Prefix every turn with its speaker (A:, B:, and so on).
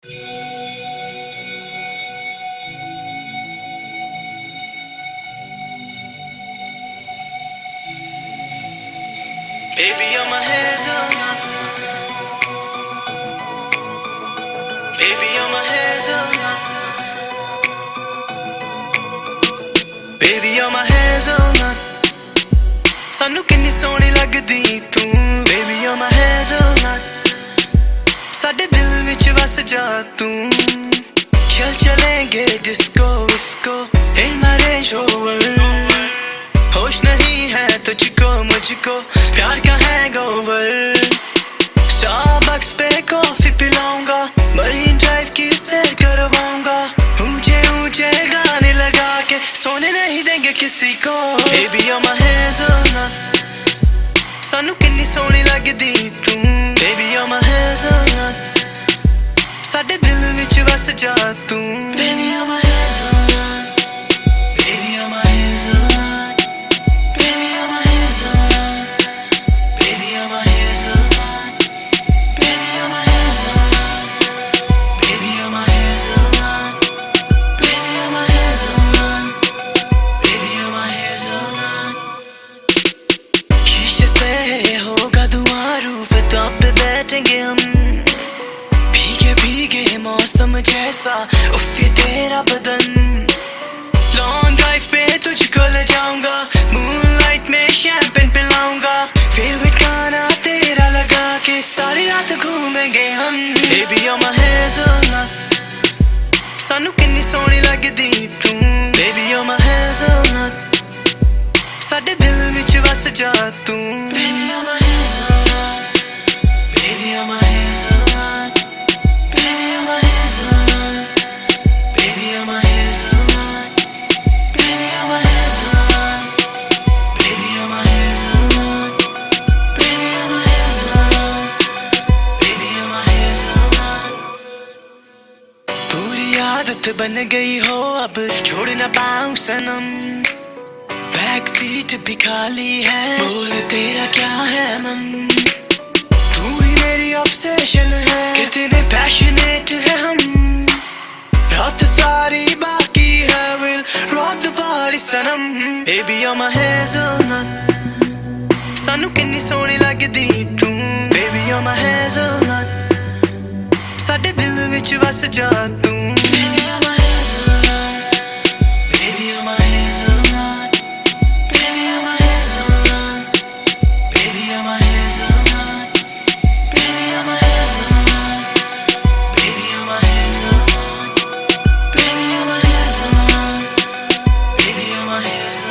A: Baby, you're my hazelnut. Baby, you're my hazelnut. Baby, you're my hazelnut. सानू किन्नी सोहनी लगदी तू. Baby, you're my hazelnut. साडे दिल विच वस जा तू. चल चलेंगे डिस्को विस्को in my Range Rover. होश नहीं है तुझको मुझको प्यार का हैंगओवर. स्टारबक्स पे कॉफी पिलाऊंगा, मरीन ड्राइव की सैर करवाऊंगा. ऊंचे ऊंचे गाने लगा के सोने नहीं देंगे किसी को. Baby, you're my hazelnut. सानू किन्नी सोहनी लगदी तू. Baby, you're my hazelnut. साडे दिल विच वस जा तू. Baby, you're my hazelnut. Baby, you're my hazelnut. Baby, you're my hazelnut. Baby, you're my hazelnut. Baby, you're my hazelnut. Baby, you're my hazelnut. Baby, you're my hazelnut. Baby, you're my hazelnut. शीशे से होगा धुआं, rooftop पे बैठेंगे हम. भीगे भीगे मौसम जैसा उफ ये तेरा बदन. लॉन्ग ड्राइव पे तुझको ले जाऊंगा, मूनलाइट में शैंपेन पिलाऊंगा. फेवरेट गाना तेरा लगा के सारी रात घूमेंगे हम. Baby, you're my hazelnut. सानू किन्नी सोहनी लगदी तू. Baby, you're my hazelnut. साडे दिल विच वस जा तू. Baby, you're my hazelnut. Baby, you're my hazelnut. Baby, you're my hazelnut. Baby, you're my hazelnut. Baby, you're my hazelnut. Baby, you're my hazelnut. Baby, you're my hazelnut. Baby, you're my hazelnut. पूरी आदत बन गई हो अब छोड़ ना पाऊं सनम. Back seat भी खाली है, बोल तेरा क्या है मन. तू ही मेरी ऑब्सेशन है, कितने पैशनेट है हम. रात सारी बाकी है, we'll rock the party Sanam. Baby, you're my hazelnut. सानू किन्नी सोहनी लगदी तू. Baby, you're my hazelnut. साडे दिल विच वस जा तू. Baby, you're my hazelnut. Baby, you're my hazelnut. Baby, you're my hazelnut. Baby, you're my hazelnut. Baby, you're my hazelnut. Baby, you're my hazelnut. Baby, you're my hazelnut. Baby, you're my hazelnut.